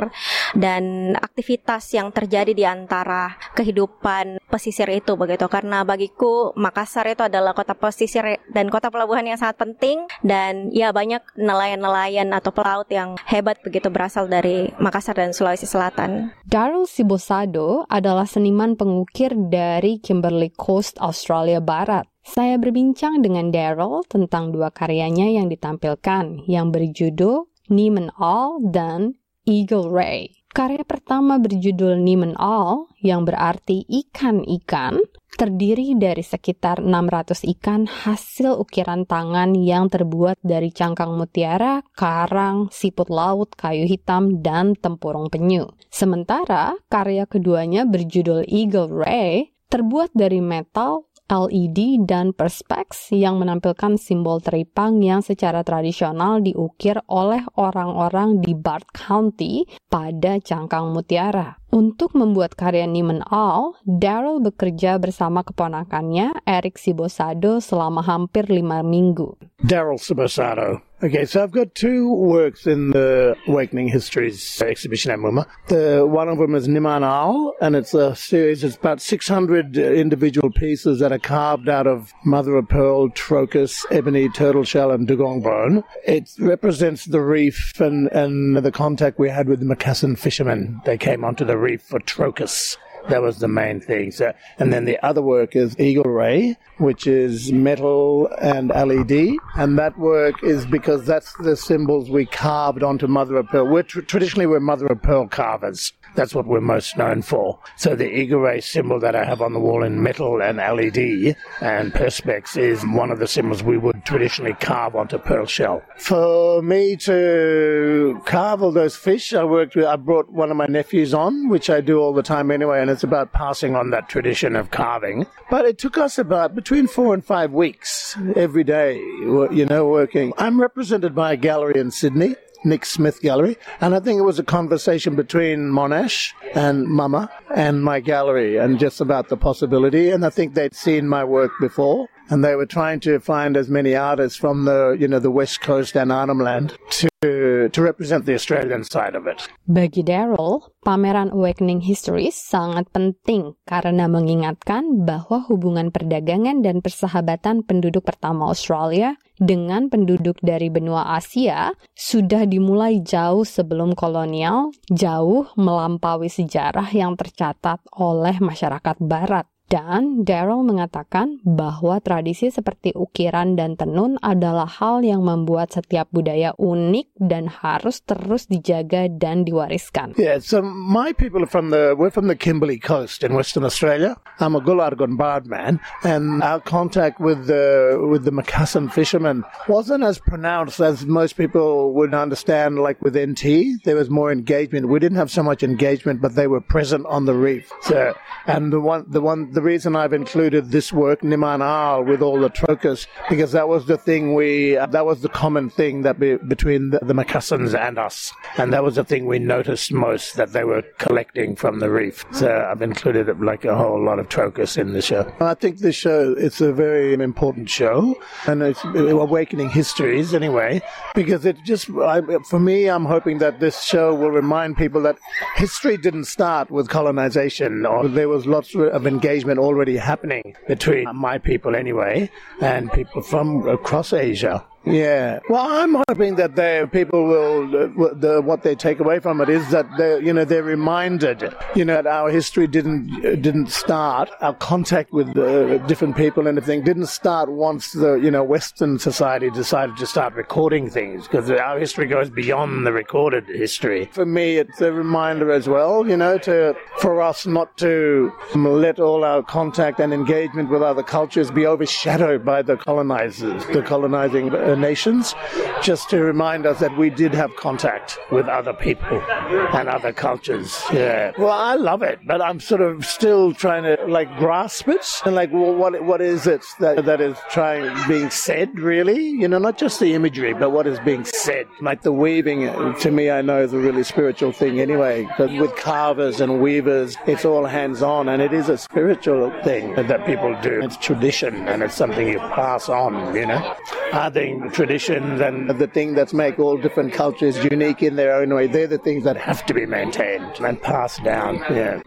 dan aktivitas yang terjadi di antara kehidupan pesisir itu begitu. Karena bagiku Makassar itu adalah kota pesisir dan kota pelabuhan yang sangat penting, dan ya banyak nelayan-nelayan atau pelaut yang hebat begitu berasal dari Makassar dan Sulawesi Selatan. Daryl Sibosado adalah seniman pengukir dari Kimberley Coast, Australia Barat. Saya berbincang dengan Daryl tentang dua karyanya yang ditampilkan, yang berjudul Nimen All dan Eagle Ray. Karya pertama berjudul Nimen All, yang berarti ikan-ikan, terdiri dari sekitar 600 ikan hasil ukiran tangan yang terbuat dari cangkang mutiara, karang, siput laut, kayu hitam, dan tempurung penyu. Sementara karya keduanya berjudul Eagle Ray terbuat dari metal, LED, dan perspex yang menampilkan simbol teripang yang secara tradisional diukir oleh orang-orang di Bard County pada cangkang mutiara. Untuk membuat karya Niemann Owl, Daryl bekerja bersama keponakannya, Eric Sibosado, selama hampir 5 minggu. Daryl Sibosado. Okay, so I've got 2 works in the Awakening Histories exhibition at MoMA. One of them is Niemann Owl, and it's a series. It's about 600 individual pieces that are carved out of mother-of-pearl, trocus, ebony, turtle shell, and dugong bone. It represents the reef and the contact we had with the Macassan fishermen. They came onto the reef for trocus. That was the main thing. So, and then the other work is Eagle Ray, which is metal and LED. And that work is because that's the symbols we carved onto mother-of-pearl. Traditionally, we're mother-of-pearl carvers. That's what we're most known for. So the Eagle Ray symbol that I have on the wall in metal and LED and perspex is one of the symbols we would traditionally carve onto pearl shell. For me to carve all those fish, I brought one of my nephews on, which I do all the time anyway, and it's about passing on that tradition of carving. But it took us about between 4 and 5 weeks every day, working. I'm represented by a gallery in Sydney, Nick Smith Gallery, and I think it was a conversation between Monash and Mama and my gallery and just about the possibility, and I think they'd seen my work before and they were trying to find as many artists from the West Coast and Arnhem Land to represent the Australian side of it. Bagi Daryl, pameran Awakening Histories sangat penting karena mengingatkan bahwa hubungan perdagangan dan persahabatan penduduk pertama Australia dengan penduduk dari benua Asia sudah dimulai jauh sebelum kolonial, jauh melampaui sejarah yang tercatat oleh masyarakat Barat. Dan Daryl mengatakan bahwa tradisi seperti ukiran dan tenun adalah hal yang membuat setiap budaya unik dan harus terus dijaga dan diwariskan. Yeah, so my people are we're from the Kimberley Coast in Western Australia. I'm a Gulargon Bard man, and our contact with the Macassan fishermen wasn't as pronounced as most people would understand. Like with NT, there was more engagement. We didn't have so much engagement, but they were present on the reef. So, and the reason I've included this work, Niemann Owl, with all the trocus, because that was the thing that was the common thing that between the Macassans and us. And that was the thing we noticed most, that they were collecting from the reef. So I've included like a whole lot of trocus in the show. I think this show, it's a very important show, and it's Awakening Histories anyway, because it just, for me, I'm hoping that this show will remind people that history didn't start with colonization, or there was lots of engagement already happening between my people anyway and people from across Asia. Yeah. Well, I'm hoping that people will, what they take away from it is that they're reminded, that our history didn't start, our contact with different people and everything didn't start once the, Western society decided to start recording things, because our history goes beyond the recorded history. For me, it's a reminder as well, for us not to let all our contact and engagement with other cultures be overshadowed by the colonizers, the colonizing nations, just to remind us that we did have contact with other people and other cultures. Yeah. Well, I love it, but I'm sort of still trying to grasp it and what is it that is being said really? Not just the imagery, but what is being said. Like the weaving, to me, I know is a really spiritual thing anyway. Because with carvers and weavers, it's all hands-on, and it is a spiritual thing that people do. It's tradition, and it's something you pass on. I think traditions and the thing that make all different cultures unique in their own way, they're the things that have to be maintained and passed down. Yeah.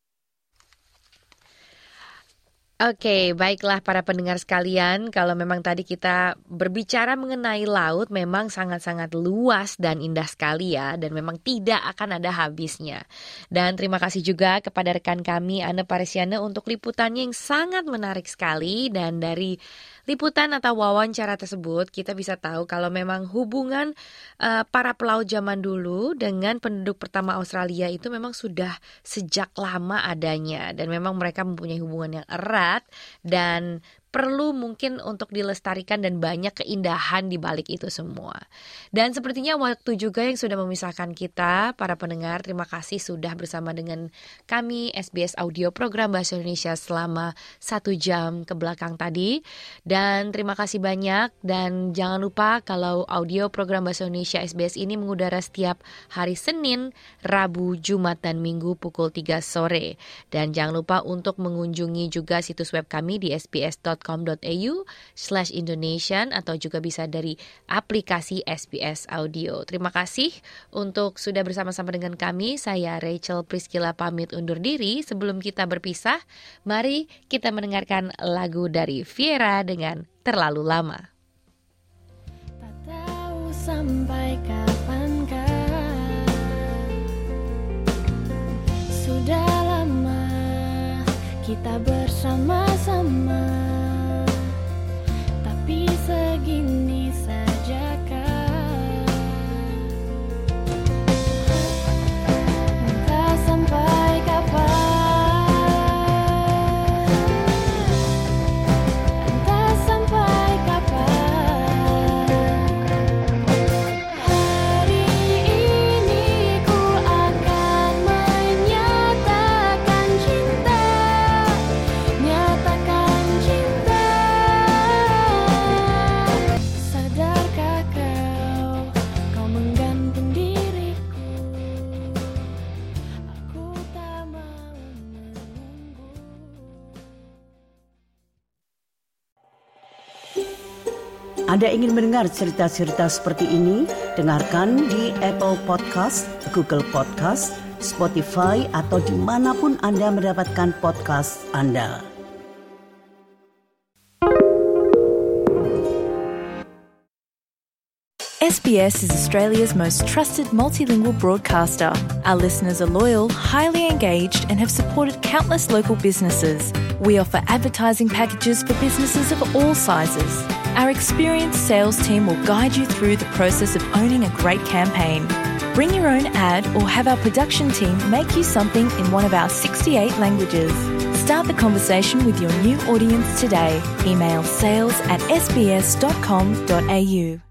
Oke, baiklah para pendengar sekalian, kalau memang tadi kita berbicara mengenai laut memang sangat-sangat luas dan indah sekali ya, dan memang tidak akan ada habisnya. Dan terima kasih juga kepada rekan kami Anne Parisiana untuk liputannya yang sangat menarik sekali, dan dari liputan atau wawancara tersebut kita bisa tahu kalau memang hubungan para pelaut zaman dulu dengan penduduk pertama Australia itu memang sudah sejak lama adanya, dan memang mereka mempunyai hubungan yang erat dan perlu mungkin untuk dilestarikan dan banyak keindahan di balik itu semua. Dan sepertinya waktu juga yang sudah memisahkan kita, para pendengar. Terima kasih sudah bersama dengan kami SBS Audio Program Bahasa Indonesia selama 1 jam ke belakang tadi. Dan terima kasih banyak, dan jangan lupa kalau audio program Bahasa Indonesia SBS ini mengudara setiap hari Senin, Rabu, Jumat, dan Minggu pukul 3 sore. Dan jangan lupa untuk mengunjungi juga situs web kami di sbs.com.au/Indonesian atau juga bisa dari aplikasi SBS Audio. Terima kasih untuk sudah bersama-sama dengan kami. Saya Rachel Priscilla pamit undur diri. Sebelum kita berpisah, mari kita mendengarkan lagu dari Viera dengan Terlalu Lama. Tak tahu sampai kapankah, sudah lama kita bersama-sama, tapi segini sajakah? Entah sampai kapan, entah sampai kapan. Hari ini ku akan menyatakan cinta, nyatakan cinta. Sadarkah kau menggantung diriku? Aku tak mau menunggu. Anda ingin mendengar cerita-cerita seperti ini? Dengarkan di Apple Podcast, Google Podcast, Spotify, atau dimanapun Anda mendapatkan podcast Anda. SBS is Australia's most trusted multilingual broadcaster. Our listeners are loyal, highly engaged, and have supported countless local businesses. We offer advertising packages for businesses of all sizes. Our experienced sales team will guide you through the process of owning a great campaign. Bring your own ad or have our production team make you something in one of our 68 languages. Start the conversation with your new audience today. Email sales@sbs.com.au.